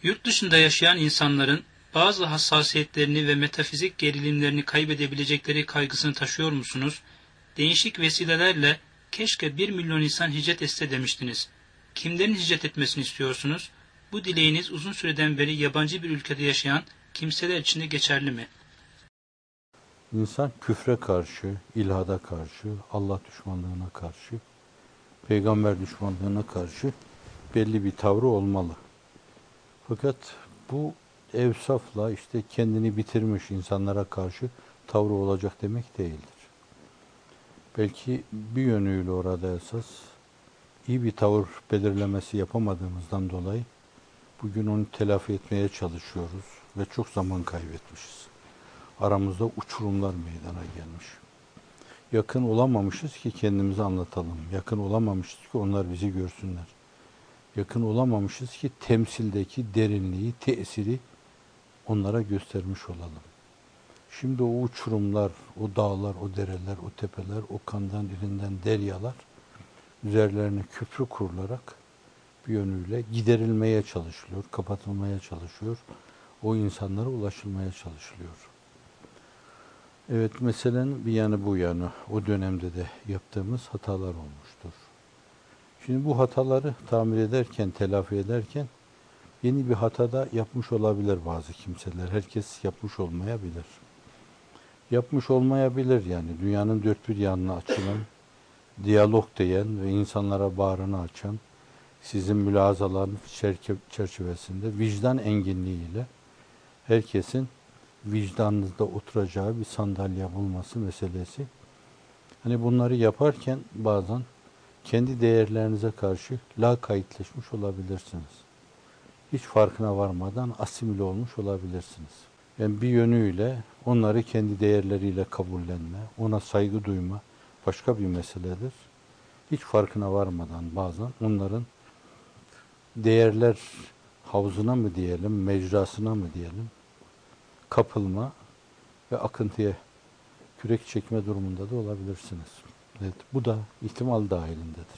Yurt dışında yaşayan insanların bazı hassasiyetlerini ve metafizik gerilimlerini kaybedebilecekleri kaygısını taşıyor musunuz? Değişik vesilelerle keşke 1 milyon insan hicret etse demiştiniz. Kimlerin hicret etmesini istiyorsunuz? Bu dileğiniz uzun süreden beri yabancı bir ülkede yaşayan kimseler için de geçerli mi? İnsan küfre karşı, ilhada karşı, Allah düşmanlığına karşı, peygamber düşmanlığına karşı belli bir tavrı olmalı. Fakat bu evsafla işte kendini bitirmiş insanlara karşı tavrı olacak demek değildir. Belki bir yönüyle orada esas iyi bir tavır belirlemesi yapamadığımızdan dolayı bugün onu telafi etmeye çalışıyoruz ve çok zaman kaybetmişiz. Aramızda uçurumlar meydana gelmiş. Yakın olamamışız ki kendimizi anlatalım. Yakın olamamışız ki onlar bizi görsünler. Yakın olamamışız ki temsildeki derinliği, tesiri onlara göstermiş olalım. Şimdi o uçurumlar, o dağlar, o dereler, o tepeler, o kandan irinden deryalar üzerlerine köprü kurularak bir yönüyle giderilmeye çalışılıyor, kapatılmaya çalışıyor. O insanlara ulaşılmaya çalışılıyor. Evet, meselenin bir yanı bu yanı. O dönemde de yaptığımız hatalar olmuştur. Şimdi bu hataları tamir ederken, telafi ederken yeni bir hata da yapmış olabilir bazı kimseler. Herkes yapmış olmayabilir. Yapmış olmayabilir yani. Dünyanın dört bir yanına açılan, diyalog diyen ve insanlara bağrını açan, sizin mülazaların çerçevesinde vicdan enginliğiyle herkesin vicdanınızda oturacağı bir sandalye bulması meselesi. Hani bunları yaparken bazen kendi değerlerinize karşı lakaytleşmiş olabilirsiniz. Hiç farkına varmadan asimile olmuş olabilirsiniz. Yani bir yönüyle onları kendi değerleriyle kabullenme, ona saygı duyma başka bir meseledir. Hiç farkına varmadan bazen onların değerler havzuna mı diyelim, mecrasına mı diyelim, kapılma ve akıntıya kürek çekme durumunda da olabilirsiniz. Evet, bu da ihtimal dahilindedir.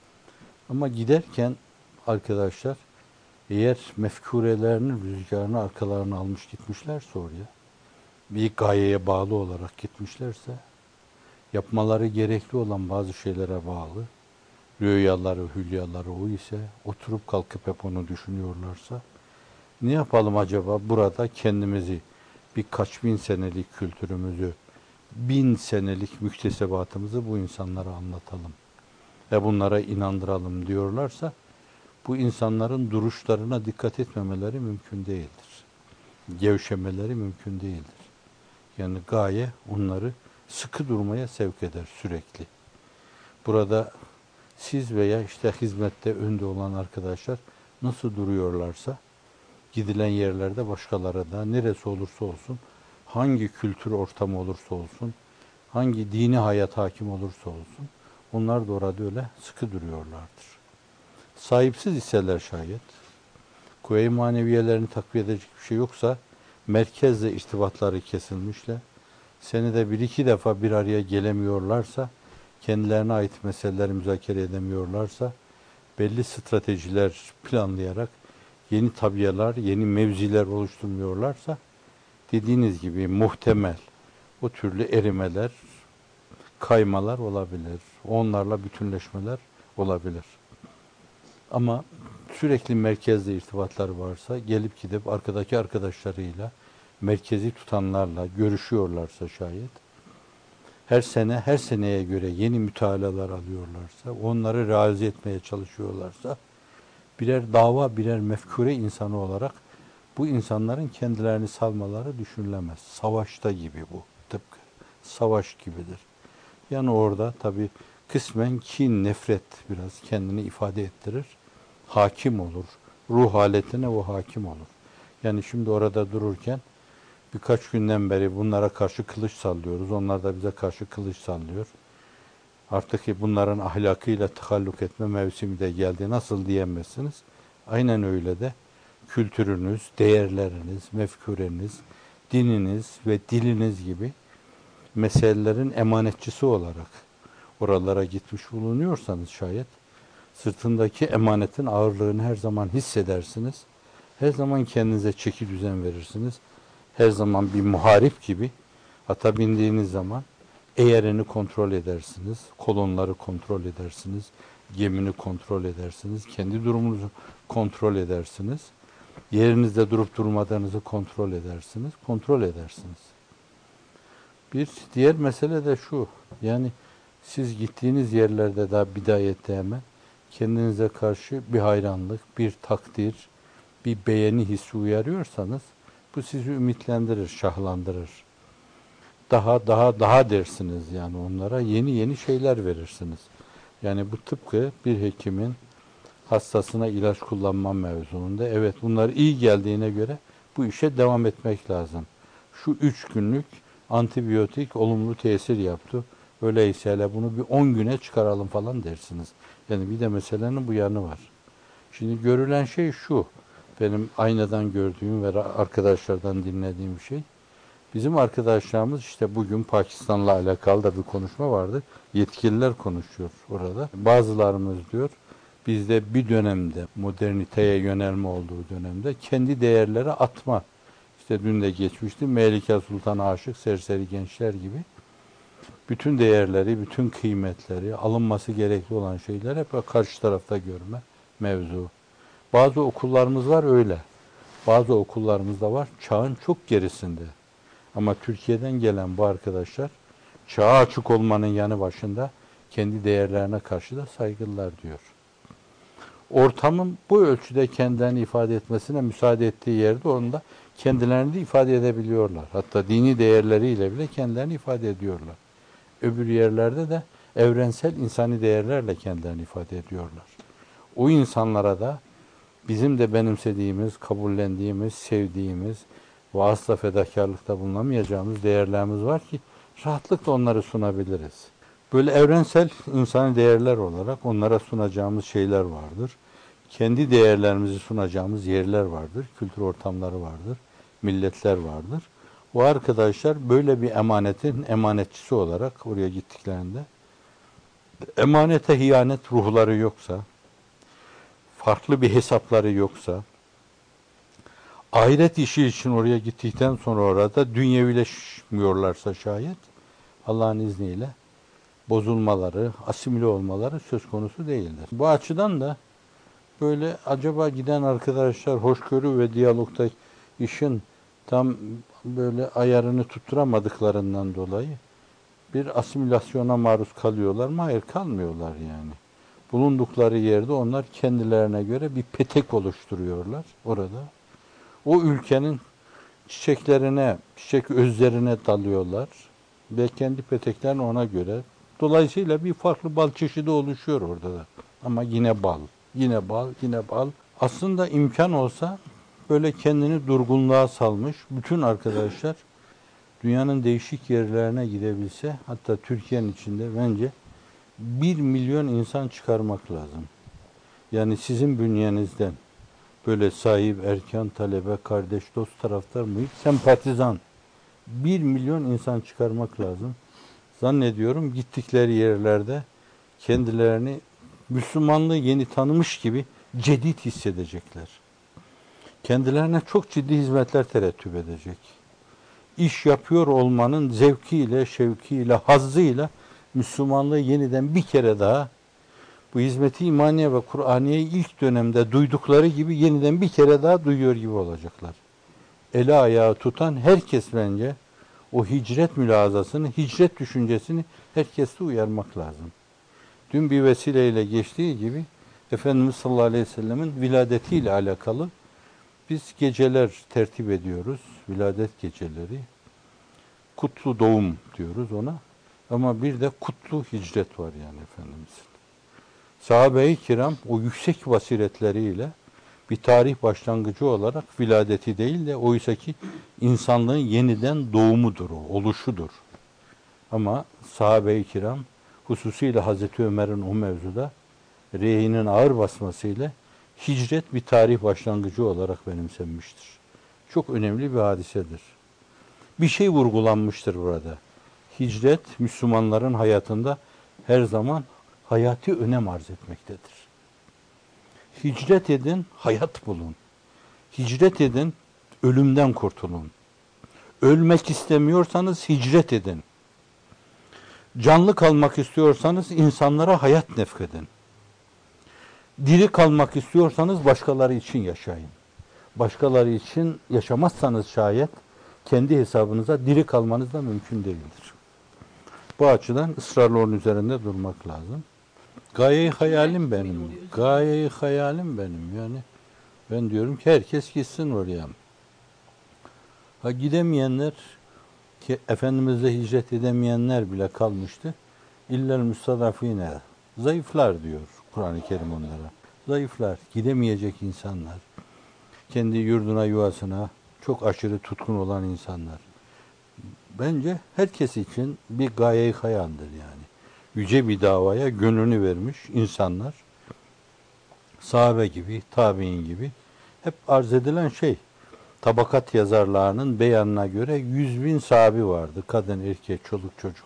Ama giderken arkadaşlar, eğer mefkurelerinin rüzgarını arkalarına almış gitmişlerse oraya, bir gayeye bağlı olarak gitmişlerse, yapmaları gerekli olan bazı şeylere bağlı, rüyaları, hülyaları o ise, oturup kalkıp hep onu düşünüyorlarsa, ne yapalım acaba burada kendimizi, birkaç bin senelik kültürümüzü, 1000 senelik müktesebatımızı bu insanlara anlatalım ve bunlara inandıralım diyorlarsa, bu insanların duruşlarına dikkat etmemeleri mümkün değildir. Gevşemeleri mümkün değildir. Yani gaye onları sıkı durmaya sevk eder sürekli. Burada siz veya işte hizmette önde olan arkadaşlar nasıl duruyorlarsa, gidilen yerlerde başkaları da neresi olursa olsun, hangi kültür ortamı olursa olsun, hangi dini hayat hakim olursa olsun, onlar da orada öyle sıkı duruyorlardır. Sahipsiz iseler şayet, kuvve-i maneviyelerini takviye edecek bir şey yoksa, merkezle irtibatları kesilmişle, senede bir iki defa bir araya gelemiyorlarsa, kendilerine ait meseleleri müzakere edemiyorlarsa, belli stratejiler planlayarak, yeni tabiyalar, yeni mevziler oluşturmuyorlarsa, dediğiniz gibi muhtemel o türlü erimeler, kaymalar olabilir. Onlarla bütünleşmeler olabilir. Ama sürekli merkezde irtibatları varsa, gelip gidip arkadaki arkadaşlarıyla, merkezi tutanlarla görüşüyorlarsa şayet, her seneye göre yeni mütalalar alıyorlarsa, onları realize etmeye çalışıyorlarsa, birer dava, birer mefkure insanı olarak bu insanların kendilerini salmaları düşünülemez. Savaşta gibi bu. Tıpkı savaş gibidir. Yani orada tabii kısmen kin, nefret biraz kendini ifade ettirir. Hakim olur. Ruh haletine o hakim olur. Yani şimdi orada dururken birkaç günden beri bunlara karşı kılıç sallıyoruz. Onlar da bize karşı kılıç sallıyor. Artık bunların ahlakıyla tahalluk etme mevsimi de geldi. Nasıl diyemezsiniz? Aynen öyle de kültürünüz, değerleriniz, mefkureniz, dininiz ve diliniz gibi meselelerin emanetçisi olarak oralara gitmiş bulunuyorsanız şayet, sırtındaki emanetin ağırlığını her zaman hissedersiniz. Her zaman kendinize çeki düzen verirsiniz. Her zaman bir muharip gibi ata bindiğiniz zaman eğerini kontrol edersiniz, kolonları kontrol edersiniz, gemini kontrol edersiniz, kendi durumunuzu kontrol edersiniz. Yerinizde durup durmadığınızı kontrol edersiniz. Bir diğer mesele de şu, yani siz gittiğiniz yerlerde daha bidayette hemen kendinize karşı bir hayranlık, bir takdir, bir beğeni hissi uyarıyorsanız bu sizi ümitlendirir, şahlandırır. Daha dersiniz yani onlara yeni şeyler verirsiniz. Yani bu tıpkı bir hekimin hastasına ilaç kullanma mevzuunda. Evet bunlar iyi geldiğine göre bu işe devam etmek lazım. Şu 3 günlük antibiyotik olumlu tesir yaptı. Öyleyse hele bunu bir 10 güne çıkaralım falan dersiniz. Yani bir de meselenin bu yanı var. Şimdi görülen şey şu. Benim aynadan gördüğüm ve arkadaşlardan dinlediğim şey. Bizim arkadaşlarımız işte bugün Pakistan'la alakalı da bir konuşma vardı. Yetkililer konuşuyor orada. Bazılarımız diyor bizde bir dönemde moderniteye yönelme olduğu dönemde kendi değerleri atma. İşte dün de geçmişti. Melike Sultan'a aşık serseri gençler gibi. Bütün değerleri, bütün kıymetleri, alınması gerekli olan şeyler hep karşı tarafta görme mevzu. Bazı okullarımız var öyle. Bazı okullarımız da var çağın çok gerisinde. Ama Türkiye'den gelen bu arkadaşlar çağa açık olmanın yanı başında kendi değerlerine karşı da saygılılar diyor. Ortamın bu ölçüde kendilerini ifade etmesine müsaade ettiği yerde onda kendilerini de ifade edebiliyorlar. Hatta dini değerleriyle bile kendilerini ifade ediyorlar. Öbür yerlerde de evrensel insani değerlerle kendilerini ifade ediyorlar. O insanlara da bizim de benimsediğimiz, kabullendiğimiz, sevdiğimiz ve asla fedakarlıkta bulunamayacağımız değerlerimiz var ki rahatlıkla onları sunabiliriz. Böyle evrensel insani değerler olarak onlara sunacağımız şeyler vardır. Kendi değerlerimizi sunacağımız yerler vardır, kültür ortamları vardır, milletler vardır. O arkadaşlar böyle bir emanetin emanetçisi olarak oraya gittiklerinde emanete hiyanet ruhları yoksa, farklı bir hesapları yoksa, ahiret işi için oraya gittikten sonra orada dünyevileşmiyorlarsa şayet Allah'ın izniyle bozulmaları, asimile olmaları söz konusu değildir. Bu açıdan da böyle acaba giden arkadaşlar hoşgörü ve diyalogda işin tam böyle ayarını tutturamadıklarından dolayı bir asimilasyona maruz kalıyorlar mı? Hayır, kalmıyorlar yani. Bulundukları yerde onlar kendilerine göre bir petek oluşturuyorlar orada. O ülkenin çiçeklerine, çiçek özlerine dalıyorlar ve kendi peteklerini ona göre. Dolayısıyla bir farklı bal çeşidi oluşuyor orada da. Ama yine bal, yine bal, yine bal. Aslında imkan olsa böyle kendini durgunluğa salmış bütün arkadaşlar dünyanın değişik yerlerine gidebilse, hatta Türkiye'nin içinde bence 1 milyon insan çıkarmak lazım. Yani sizin bünyenizden böyle sahip, erkan, talebe, kardeş, dost, taraftar, muhit, sempatizan 1 milyon insan çıkarmak lazım. Zannediyorum gittikleri yerlerde kendilerini Müslümanlığı yeni tanımış gibi cedid hissedecekler. Kendilerine çok ciddi hizmetler terettüp edecek. İş yapıyor olmanın zevkiyle, şevkiyle, hazzıyla Müslümanlığı yeniden bir kere daha bu hizmeti imaniye ve Kur'aniye'yi ilk dönemde duydukları gibi yeniden bir kere daha duyuyor gibi olacaklar. Eli ayağı tutan herkes bence o hicret mülazasını, hicret düşüncesini herkeste uyarmak lazım. Dün bir vesileyle geçtiği gibi Efendimiz sallallahu aleyhi ve sellemin viladetiyle alakalı biz geceler tertip ediyoruz. Viladet geceleri. Kutlu doğum diyoruz ona. Ama bir de kutlu hicret var yani Efendimiz'in. Sahabe-i kiram o yüksek basiretleriyle bir tarih başlangıcı olarak viladeti değil de oysaki insanlığın yeniden doğumudur o, oluşudur. Ama sahabe-i kiram hususiyle Hazreti Ömer'in o mevzuda reyinin ağır basmasıyla hicret bir tarih başlangıcı olarak benimsenmiştir. Çok önemli bir hadisedir. Bir şey vurgulanmıştır burada. Hicret Müslümanların hayatında her zaman hayati önem arz etmektedir. Hicret edin, hayat bulun. Hicret edin, ölümden kurtulun. Ölmek istemiyorsanız hicret edin. Canlı kalmak istiyorsanız insanlara hayat nefkedin. Diri kalmak istiyorsanız başkaları için yaşayın. Başkaları için yaşamazsanız şayet kendi hesabınıza diri kalmanız da mümkün değildir. Bu açıdan ısrarla onun üzerinde durmak lazım. Gaye-i hayalim benim. Gaye-i hayalim benim. Yani ben diyorum ki herkes gitsin oraya. Ha gidemeyenler ki Efendimiz'e hicret edemeyenler bile kalmıştı. İllel müstadafine. Zayıflar diyor Kur'an-ı Kerim onlara. Zayıflar, gidemeyecek insanlar. Kendi yurduna, yuvasına çok aşırı tutkun olan insanlar. Bence herkes için bir gaye-i hayandır yani. Yüce bir davaya gönlünü vermiş insanlar, sahabe gibi, tabi'in gibi hep arz edilen şey, tabakat yazarlarının beyanına göre 100.000 sahabi vardı. Kadın, erkek, çoluk, çocuk.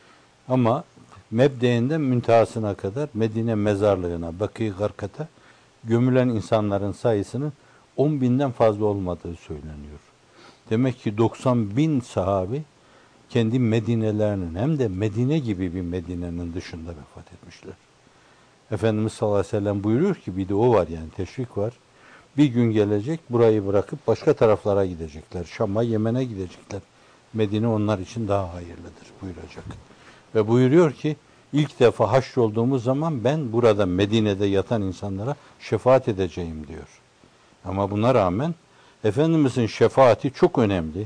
Ama mebdeinden müntehasına kadar Medine mezarlığına, Bakı-i Garkat'a gömülen insanların sayısının 10.000'den fazla olmadığı söyleniyor. Demek ki 90.000 sahabi kendi Medinelerinin hem de Medine gibi bir Medine'nin dışında vefat etmişler. Efendimiz sallallahu aleyhi ve sellem buyuruyor ki bir de o var yani teşvik var. Bir gün gelecek burayı bırakıp başka taraflara gidecekler. Şam'a, Yemen'e gidecekler. Medine onlar için daha hayırlıdır buyuracak. Ve buyuruyor ki ilk defa haşrolduğumuz zaman ben burada Medine'de yatan insanlara şefaat edeceğim diyor. Ama buna rağmen Efendimizin şefaati çok önemli.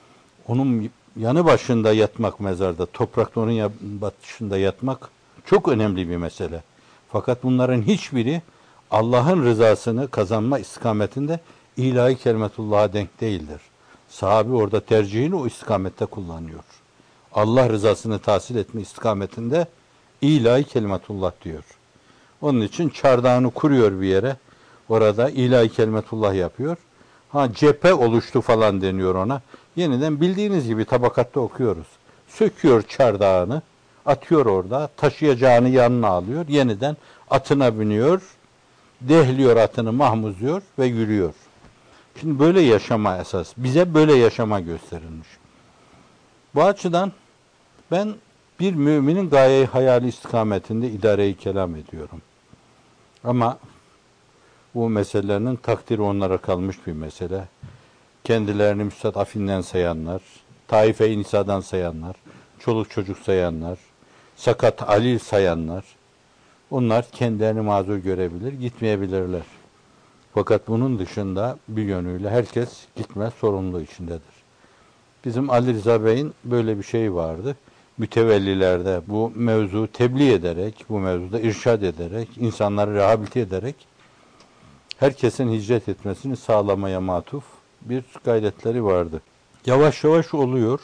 Onun yanı başında yatmak mezarda, toprakta onun başında yatmak çok önemli bir mesele. Fakat bunların hiçbiri Allah'ın rızasını kazanma istikametinde ilahi kelimetullah'a denk değildir. Sahabi orada tercihini o istikamette kullanıyor. Allah rızasını tahsil etme istikametinde ilahi kelimetullah diyor. Onun için çardağını kuruyor bir yere. Orada ilahi kelimetullah yapıyor. Ha cephe oluştu falan deniyor ona. Yeniden bildiğiniz gibi tabakatta okuyoruz. Söküyor çardağını, atıyor orada, taşıyacağını yanına alıyor, yeniden atına biniyor, dehliyor atını, mahmuzluyor ve yürüyor. Şimdi böyle yaşama esas, bize böyle yaşama gösterilmiş. Bu açıdan ben bir müminin gaye-i hayali istikametinde idare-i kelam ediyorum. Ama bu meselelerinin takdiri onlara kalmış bir mesele. Kendilerini müstadafinden sayanlar, taife-i nisadan sayanlar, çoluk çocuk sayanlar, sakat alil sayanlar, onlar kendilerini mazur görebilir, gitmeyebilirler. Fakat bunun dışında bir yönüyle herkes gitme sorumluluğu içindedir. Bizim Ali Rıza Bey'in böyle bir şeyi vardı. Mütevellilerde bu mevzu tebliğ ederek, bu mevzuda irşad ederek, insanları rehabilite ederek herkesin hicret etmesini sağlamaya matuf bir gayretleri vardı. Yavaş yavaş oluyor.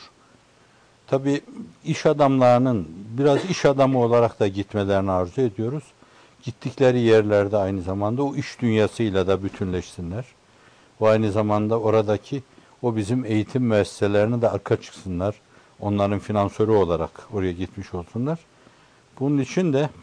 Tabii iş adamlarının biraz iş adamı olarak da gitmelerini arzu ediyoruz. Gittikleri yerlerde aynı zamanda o iş dünyasıyla da bütünleşsinler. Ve aynı zamanda oradaki o bizim eğitim müesseselerine de arka çıksınlar. Onların finansörü olarak oraya gitmiş olsunlar. Bunun için de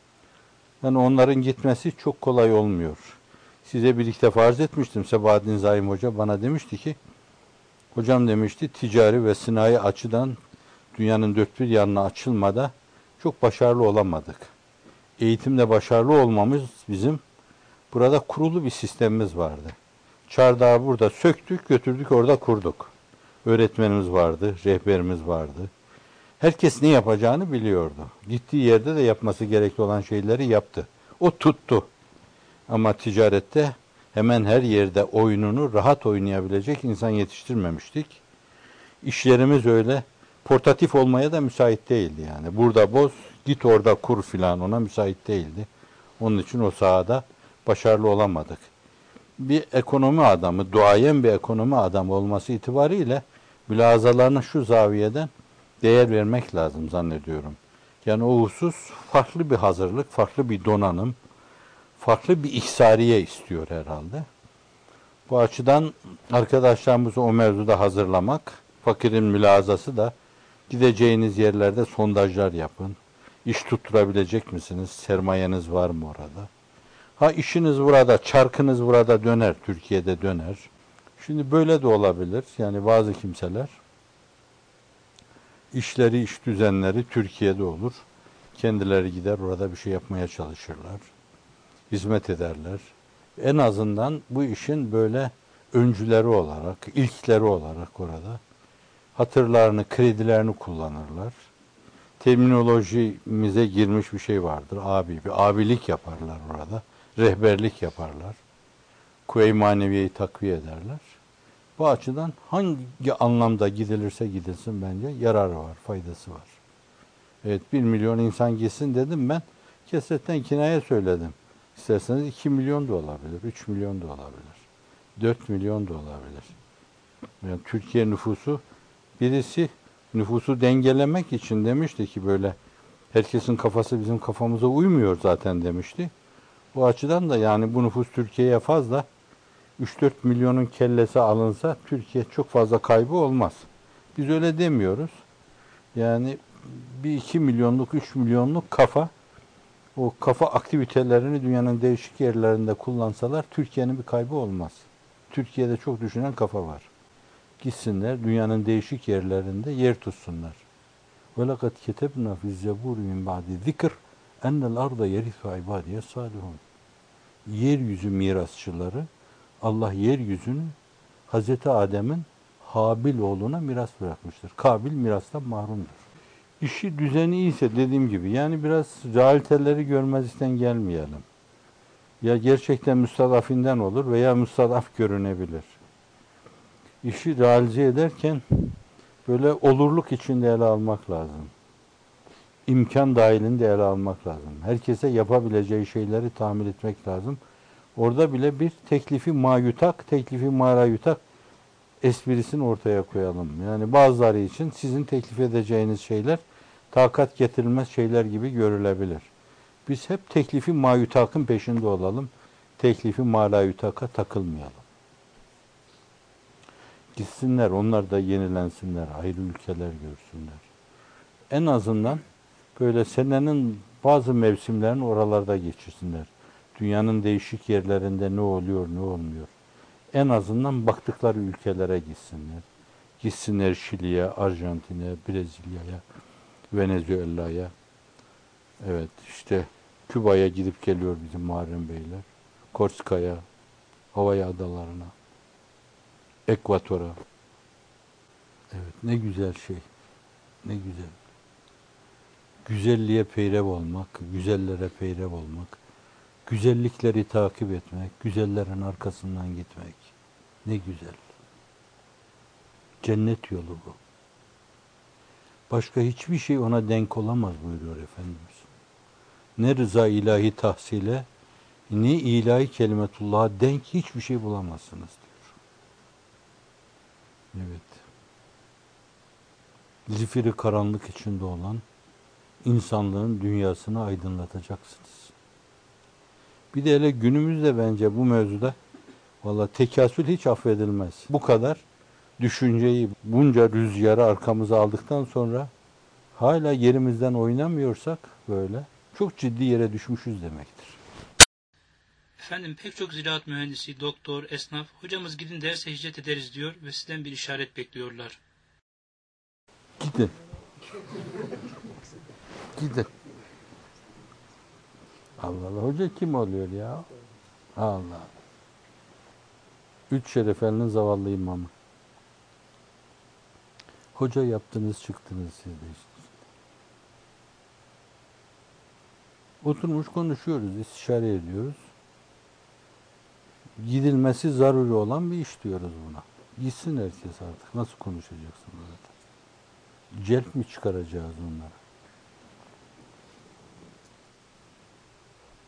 yani onların gitmesi çok kolay olmuyor. Size bir iki defa arz etmiştim. Sebahattin Zaim Hoca bana demişti ki, hocam demişti, ticari ve sinayi açıdan dünyanın dört bir yanına açılmada çok başarılı olamadık. Eğitimde başarılı olmamız bizim burada kurulu bir sistemimiz vardı. Çardağı burada söktük, götürdük, orada kurduk. Öğretmenimiz vardı, rehberimiz vardı. Herkes ne yapacağını biliyordu. Gittiği yerde de yapması gerekli olan şeyleri yaptı. O tuttu. Ama ticarette hemen her yerde oyununu rahat oynayabilecek insan yetiştirmemiştik. İşlerimiz öyle portatif olmaya da müsait değildi yani. Burada boz, git orada kur filan, ona müsait değildi. Onun için o sahada başarılı olamadık. Bir ekonomi adamı, duayen bir ekonomi adamı olması itibariyle mülahazalarına şu zaviyeden değer vermek lazım zannediyorum. Yani o husus farklı bir hazırlık, farklı bir donanım, farklı bir ihsariye istiyor herhalde. Bu açıdan arkadaşlarımızı o mevzuda hazırlamak, fakirin mülazası da gideceğiniz yerlerde sondajlar yapın. İş tutturabilecek misiniz? Sermayeniz var mı orada? Ha işiniz burada, çarkınız burada döner, Türkiye'de döner. Şimdi böyle de olabilir. Yani bazı kimseler işleri, iş düzenleri Türkiye'de olur. Kendileri gider orada bir şey yapmaya çalışırlar. Hizmet ederler. En azından bu işin böyle öncüleri olarak, ilkleri olarak orada hatırlarını, kredilerini kullanırlar. Terminolojimize girmiş bir şey vardır. Bir abilik yaparlar orada. Rehberlik yaparlar. Kuvve-i maneviyeyi takviye ederler. Bu açıdan hangi anlamda gidilirse gidilsin bence yararı var, faydası var. Evet 1 milyon insan gitsin dedim ben. Kesetten kinaye söyledim. İsterseniz 2 milyon da olabilir, 3 milyon da olabilir. 4 milyon da olabilir. Yani Türkiye nüfusu, birisi nüfusu dengelemek için demişti ki böyle herkesin kafası bizim kafamıza uymuyor zaten demişti. Bu açıdan da yani bu nüfus Türkiye'ye fazla. 3-4 milyonun kellesi alınsa Türkiye çok fazla kaybı olmaz. Biz öyle demiyoruz. Yani bir 2 milyonluk, 3 milyonluk kafa, o kafa aktivitelerini dünyanın değişik yerlerinde kullansalar Türkiye'nin bir kaybı olmaz. Türkiye'de çok düşünen kafa var. Gitsinler dünyanın değişik yerlerinde yer tutsunlar. وَلَقَدْ كَتَبْنَا فِي الزَّبُورِ مِنْ بَعْدِ ذِكْرٍ اَنَّ الْاَرْضَ يَرِثُ عِبَادِيَ الصَّالِحُونَ. Yeryüzü mirasçıları, Allah yeryüzünü Hazreti Adem'in Habil oğluna miras bırakmıştır. Kabil mirastan mahrumdur. İşi düzeni iyiyse dediğim gibi yani biraz realiteleri görmezlikten gelmeyelim. Ya gerçekten müstadafinden olur veya müstadaf görünebilir. İşi realize ederken böyle olurluk içinde ele almak lazım. İmkan dahilinde ele almak lazım. Herkese yapabileceği şeyleri tahmin etmek lazım. Orada bile bir teklifi mayutak, teklifi marayutak esprisini ortaya koyalım. Yani bazıları için sizin teklif edeceğiniz şeyler takat getirilmez şeyler gibi görülebilir. Biz hep teklifi mayutakın peşinde olalım. Teklifi marayutaka takılmayalım. Gitsinler, onlar da yenilensinler, ayrı ülkeler görsünler. En azından böyle senenin bazı mevsimlerini oralarda geçirsinler. Dünyanın değişik yerlerinde ne oluyor, ne olmuyor. En azından baktıkları ülkelere gitsinler. Gitsinler Şili'ye, Arjantin'e, Brezilya'ya, Venezuela'ya. Evet işte Küba'ya gidip geliyor bizim Muharrem Beyler. Korsika'ya, Hawaii adalarına, Ekvator'a. Evet ne güzel şey. Ne güzel. Güzelliğe peyrev olmak, güzellere peyrev olmak, güzellikleri takip etmek, güzellerin arkasından gitmek. Ne güzel. Cennet yolu bu. Başka hiçbir şey ona denk olamaz buyuruyor Efendimiz. Ne rıza ilahi tahsile, ne ilahi kelimetullah'a denk hiçbir şey bulamazsınız diyor. Evet. Zifiri karanlık içinde olan insanlığın dünyasını aydınlatacaksınız. Bir de hele günümüzde bence bu mevzuda valla tekasül hiç affedilmez. Bu kadar düşünceyi, bunca rüzgarı arkamıza aldıktan sonra hala yerimizden oynamıyorsak böyle çok ciddi yere düşmüşüz demektir. Efendim pek çok ziraat mühendisi, doktor, esnaf, hocamız gidin derse hicret ederiz diyor ve sizden bir işaret bekliyorlar. Gidin. Gidin. Allah Allah. Hoca kim oluyor ya? Allah. 3 Şerefeli'nin zavallı imamı. Hoca yaptınız çıktınız siz de işte. Oturmuş konuşuyoruz, istişare ediyoruz. Gidilmesi zaruri olan bir iş diyoruz buna. Gitsin herkes artık. Nasıl konuşacaksın burada? Celp mi çıkaracağız onlara?